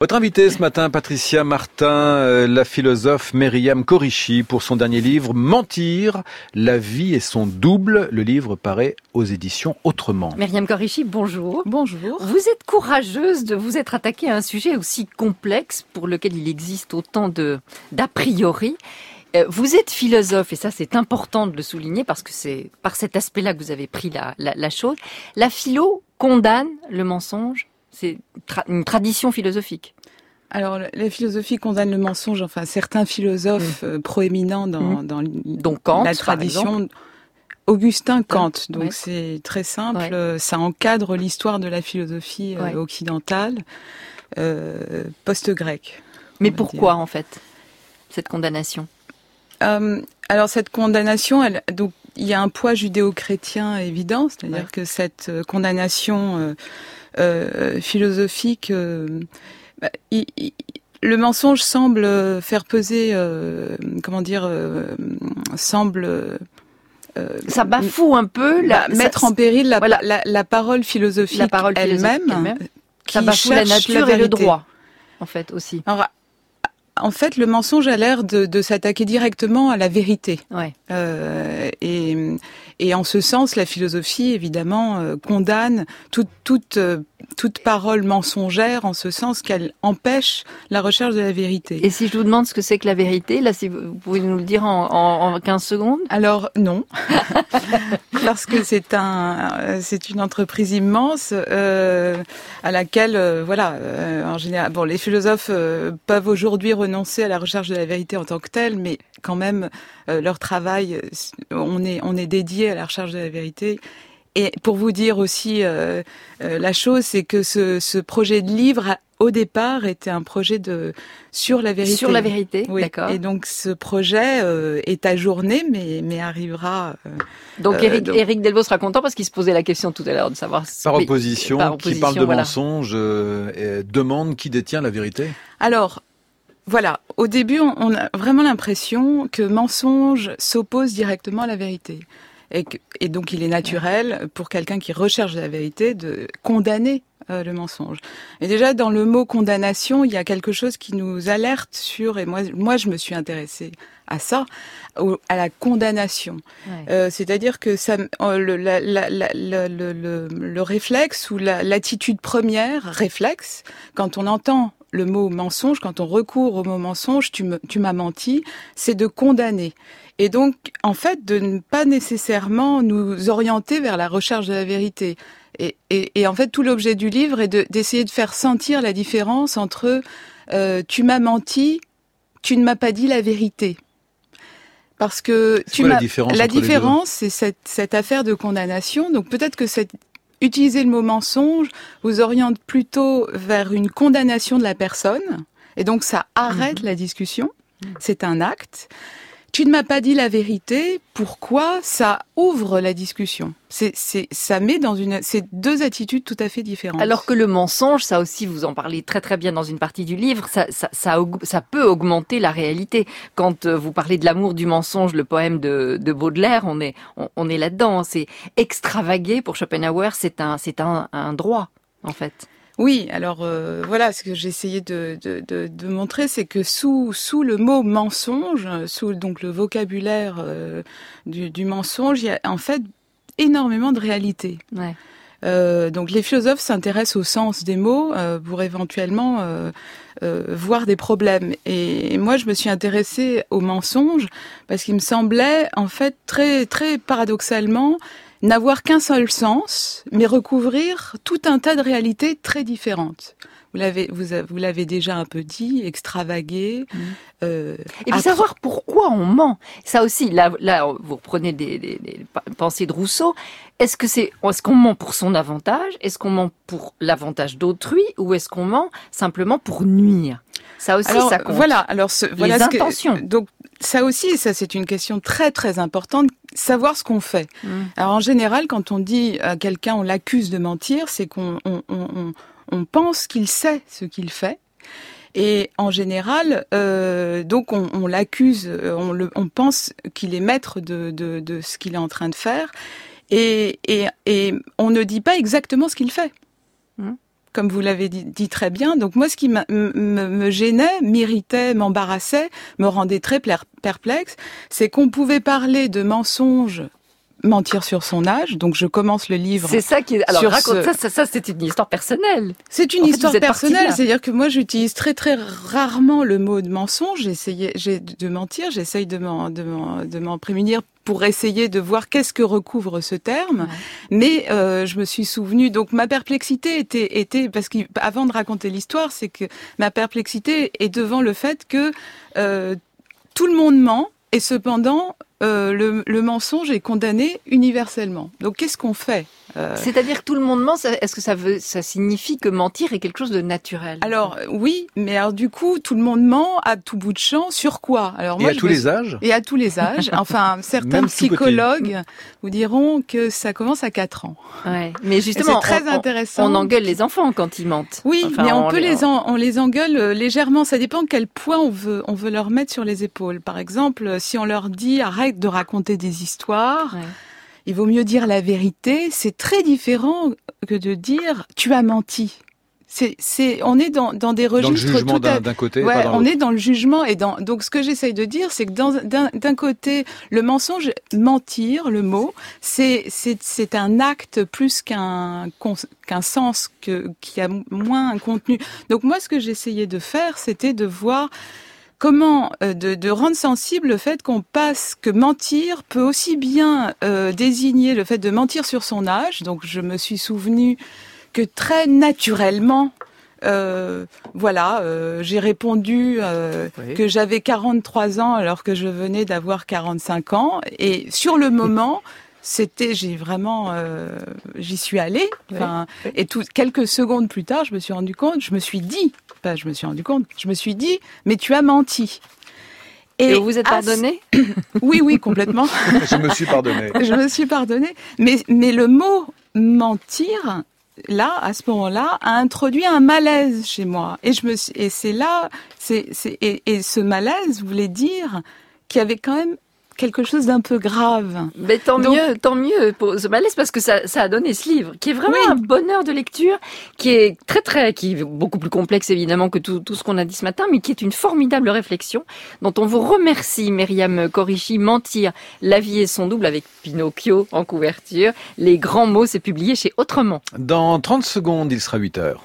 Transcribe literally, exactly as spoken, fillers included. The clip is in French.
Votre invitée ce matin, Patricia Martin, euh, la philosophe Myriam Khorichi, pour son dernier livre, Mentir, la vie et son double. Le livre paraît aux éditions Autrement. Myriam Khorichi, bonjour. Bonjour. Vous êtes courageuse de vous être attaquée à un sujet aussi complexe pour lequel il existe autant de d'a priori. Vous êtes philosophe, et ça c'est important de le souligner parce que c'est par cet aspect-là que vous avez pris la, la, la chose. La philo condamne le mensonge. C'est tra- une tradition philosophique. Alors, la philosophie condamne le mensonge. Enfin, certains philosophes mmh. euh, proéminents dans, mmh. dans Donc, Kant, la tradition, Augustin, Kant. Donc, ouais. c'est très simple. Ouais. Ça encadre l'histoire de la philosophie euh, ouais. occidentale, euh, post-grecque. Mais pourquoi, dire. en fait, cette condamnation euh, Alors, cette condamnation, elle, donc, il y a un poids judéo-chrétien évident, c'est-à-dire ouais. que cette euh, condamnation euh, euh, philosophique, euh, bah, il, il, le mensonge semble faire peser, euh, comment dire, euh, semble euh, ça bafoue un peu, la, la, mettre ça, en péril la, voilà. la, la parole philosophique la parole elle-même, elle-même qui ça bafoue la nature la et le droit, en fait aussi. Alors, en fait, le mensonge a l'air de, de s'attaquer directement à la vérité. Ouais. Euh, et, et en ce sens, la philosophie, évidemment, euh, condamne toute, toute, euh, toute parole mensongère, en ce sens qu'elle empêche la recherche de la vérité. Et si je vous demande ce que c'est que la vérité, là, si vous pouvez nous le dire en, en, en quinze secondes ? Alors, non. Parce que c'est un, c'est une entreprise immense, euh, à laquelle, euh, voilà, euh, en général, bon, les philosophes euh, peuvent aujourd'hui renoncer à la recherche de la vérité en tant que telle, mais quand même, euh, leur travail, on est, on est dédié à la recherche de la vérité. Et pour vous dire aussi euh, euh, la chose, c'est que ce, ce projet de livre, au départ, était un projet de sur la vérité. Sur la vérité, oui. D'accord. Et donc ce projet euh, est ajourné, mais mais arrivera. Euh, donc, Éric, euh, donc Éric Delvaux sera content parce qu'il se posait la question tout à l'heure de savoir. Par opposition, par opposition qui parle de voilà. mensonge, euh, demande qui détient la vérité. Alors. Voilà, au début, on a vraiment l'impression que mensonge s'oppose directement à la vérité. Et, que, et donc, il est naturel pour quelqu'un qui recherche la vérité de condamner euh, le mensonge. Et déjà, dans le mot condamnation, il y a quelque chose qui nous alerte sur, et moi, moi je me suis intéressée à ça, au, à la condamnation. Ouais. Euh, c'est-à-dire que ça, le, la, la, la, le, le, le réflexe ou la, l'attitude première, réflexe, quand on entend le mot mensonge, quand on recourt au mot mensonge, tu, me, tu m'as menti, c'est de condamner. Et donc, en fait, de ne pas nécessairement nous orienter vers la recherche de la vérité. Et, et, et en fait, tout l'objet du livre est de, d'essayer de faire sentir la différence entre euh, tu m'as menti, tu ne m'as pas dit la vérité. Parce que c'est tu quoi m'as... la différence, la différence c'est cette, cette affaire de condamnation. Donc peut-être que cette utiliser le mot mensonge vous oriente plutôt vers une condamnation de la personne, et donc ça arrête mmh. la discussion, mmh. c'est un acte. Tu ne m'as pas dit la vérité, pourquoi ? Ça ouvre la discussion. C'est, c'est, ça met dans une, c'est deux attitudes tout à fait différentes. Alors que le mensonge, ça aussi, vous en parlez très très bien dans une partie du livre, ça, ça, ça, ça peut augmenter la réalité. Quand vous parlez de l'amour du mensonge, le poème de, de Baudelaire, on est, on, on est là-dedans. C'est extravaguer pour Schopenhauer, c'est un, c'est un, un droit, en fait. Oui, alors euh, voilà, ce que j'essayais de, de, de, de montrer, c'est que sous, sous le mot mensonge, sous donc le vocabulaire euh, du, du mensonge, il y a en fait énormément de réalité. Ouais. Euh, donc les philosophes s'intéressent au sens des mots euh, pour éventuellement euh, euh, voir des problèmes. Et, et moi, je me suis intéressée au mensonge parce qu'il me semblait en fait très très paradoxalement n'avoir qu'un seul sens, mais recouvrir tout un tas de réalités très différentes. Vous l'avez, vous, vous l'avez déjà un peu dit, extravaguer. Mmh. Euh, et puis appre- savoir pourquoi on ment. Ça aussi, là, là vous reprenez des, des, des pensées de Rousseau. Est-ce que c'est, est-ce qu'on ment pour son avantage ? Est-ce qu'on ment pour l'avantage d'autrui ? Ou est-ce qu'on ment simplement pour nuire ? Ça aussi, alors, ça compte. Voilà, alors ce, voilà les ce intentions. Que, donc ça aussi, ça c'est une question très très importante. Savoir ce qu'on fait. Mmh. Alors en général, quand on dit à quelqu'un, on l'accuse de mentir, c'est qu'on on, on, on, on pense qu'il sait ce qu'il fait. Et en général, euh, donc on, on l'accuse, on, le, on pense qu'il est maître de, de, de ce qu'il est en train de faire, et, et, et on ne dit pas exactement ce qu'il fait. Mmh. comme vous l'avez dit, dit très bien. Donc moi, ce qui me, me gênait, m'irritait, m'embarrassait, me rendait très perplexe, c'est qu'on pouvait parler de mensonges, mentir sur son âge. Donc je commence le livre. C'est ça qui est. Alors raconte ce... ça, ça, ça, c'est une histoire personnelle. C'est une en histoire fait, personnelle, c'est-à-dire que moi j'utilise très très rarement le mot de mensonge. J'essayais, j'ai de mentir, j'essaye de m'en, de m'en, de m'en prémunir pour essayer de voir qu'est-ce que recouvre ce terme. Ouais. Mais euh, je me suis souvenue. Donc ma perplexité était était parce qu'avant de raconter l'histoire, c'est que ma perplexité est devant le fait que euh, tout le monde ment et cependant Euh, le, le mensonge est condamné universellement. Donc, qu'est-ce qu'on fait euh... C'est-à-dire que tout le monde ment. Est-ce que ça veut, ça signifie que mentir est quelque chose de naturel? Alors oui, mais alors du coup, tout le monde ment à tout bout de champ. Sur quoi? Alors moi, et à je tous me... les âges. Et à tous les âges. Enfin, certains psychologues vous diront que ça commence à quatre ans. Ouais. Mais justement, c'est très on, intéressant. On engueule les enfants quand ils mentent. Oui, enfin, mais on, on peut les, en, on les engueule légèrement. Ça dépend quel poids on veut, on veut leur mettre sur les épaules. Par exemple, si on leur dit arrête de raconter des histoires, ouais. Il vaut mieux dire la vérité. C'est très différent que de dire tu as menti. C'est, c'est, on est dans, dans des registres. Dans le jugement tout à... d'un, d'un côté. Ouais, pas dans on l'autre. est dans le jugement et dans. Donc, ce que j'essaye de dire, c'est que dans, d'un, d'un côté, le mensonge, mentir, le mot, c'est, c'est, c'est un acte plus qu'un, qu'un sens que, qui a moins un contenu. Donc, moi, ce que j'essayais de faire, c'était de voir. Comment euh, de, de rendre sensible le fait qu'on passe, que mentir peut aussi bien euh, désigner le fait de mentir sur son âge. Donc je me suis souvenue que très naturellement, euh, voilà, euh, j'ai répondu euh, oui. que j'avais quarante-trois ans alors que je venais d'avoir quarante-cinq ans. Et sur le moment... C'était, j'ai vraiment, euh, j'y suis allée. Enfin, oui, oui. Et tout, quelques secondes plus tard, je me suis rendu compte, je me suis dit, pas, je me suis rendu compte, je me suis dit, mais tu as menti. Et, et vous vous êtes pardonné ? Oui, oui, complètement. Je me suis pardonné. Je me suis pardonné. Mais, mais le mot mentir, là, à ce moment-là, a introduit un malaise chez moi. Et je me suis, et c'est là, c'est, c'est, et, et ce malaise voulait dire qu'il y avait quand même quelque chose d'un peu grave. Mais tant Donc, mieux, tant mieux pour ce malaise parce que ça, ça a donné ce livre qui est vraiment oui. un bonheur de lecture, qui est très très, qui est beaucoup plus complexe évidemment que tout, tout ce qu'on a dit ce matin, mais qui est une formidable réflexion dont on vous remercie, Myriam Corichi. Mentir, la vie et son double avec Pinocchio en couverture. Les grands mots, c'est publié chez Autrement. Dans trente secondes, il sera huit heures.